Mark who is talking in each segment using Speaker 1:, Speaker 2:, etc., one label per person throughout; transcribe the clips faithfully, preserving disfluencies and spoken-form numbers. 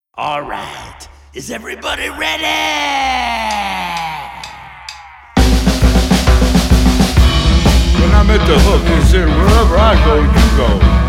Speaker 1: All right, is everybody ready?
Speaker 2: When I'm at the hook, he said, wherever I go, you go.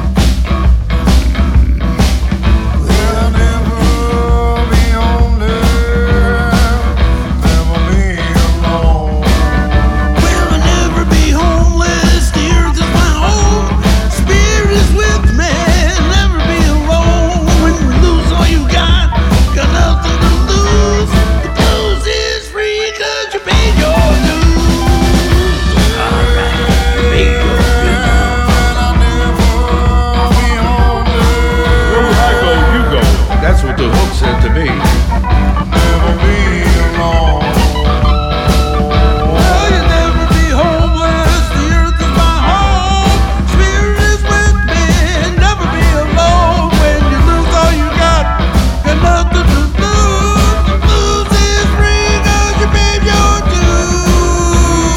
Speaker 2: That's what the hook said to me. Never be alone.
Speaker 3: Well, you'll never be homeless. The earth is my home. Spirit is with me. Never be alone. When you lose all you got, got nothing to lose. To lose is free 'cause you paid your dues.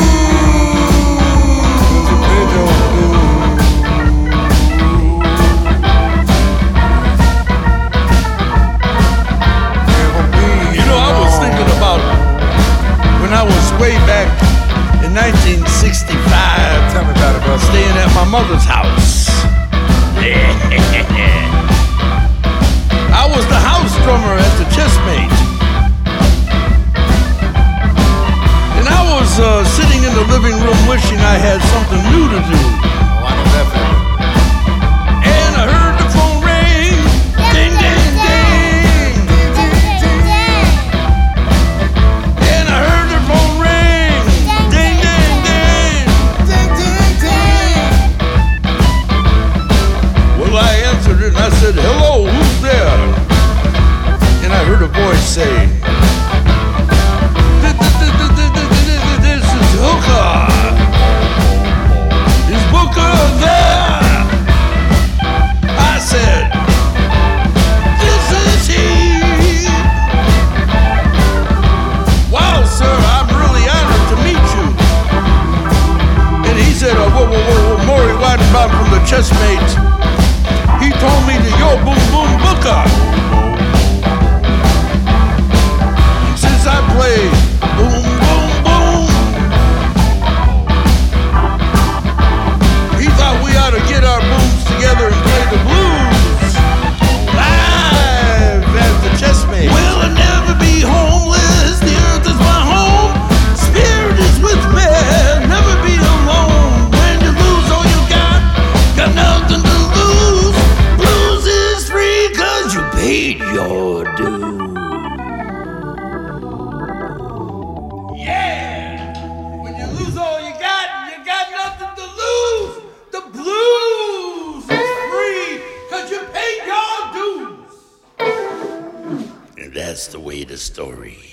Speaker 3: You paid your dues.
Speaker 1: I was way back in nineteen sixty-five.
Speaker 3: Tell me about it, brother.
Speaker 1: Staying at my mother's house. I was the house drummer at the Chessmate. And I was uh, sitting in the living room wishing I had something new to do.
Speaker 3: Oh, I know that feeling.
Speaker 1: And I heard the phone ring. Ding, ding, ding. I said, hello, who's there? And I heard a voice say, this is Hooker. Is Booker there? I said, this is he. Wow, sir, I'm really honored to meet you. And he said, oh, whoa, whoa, whoa, whoa, Maury Weidenbaum from the Chessmate. He told me to yo boom boom booker. Since I play boom boom boom, he thought we ought to get our booms together and play the blues live at the Chessmate. Well, I'll never be homeless. The earth is my home. Spirit is with me. Never be alone. When you lose all you got, got nothing to lose. Paid your dues. Yeah! When you lose all you got, you got nothing to lose. The blues is free because you paid your dues. And that's the way the story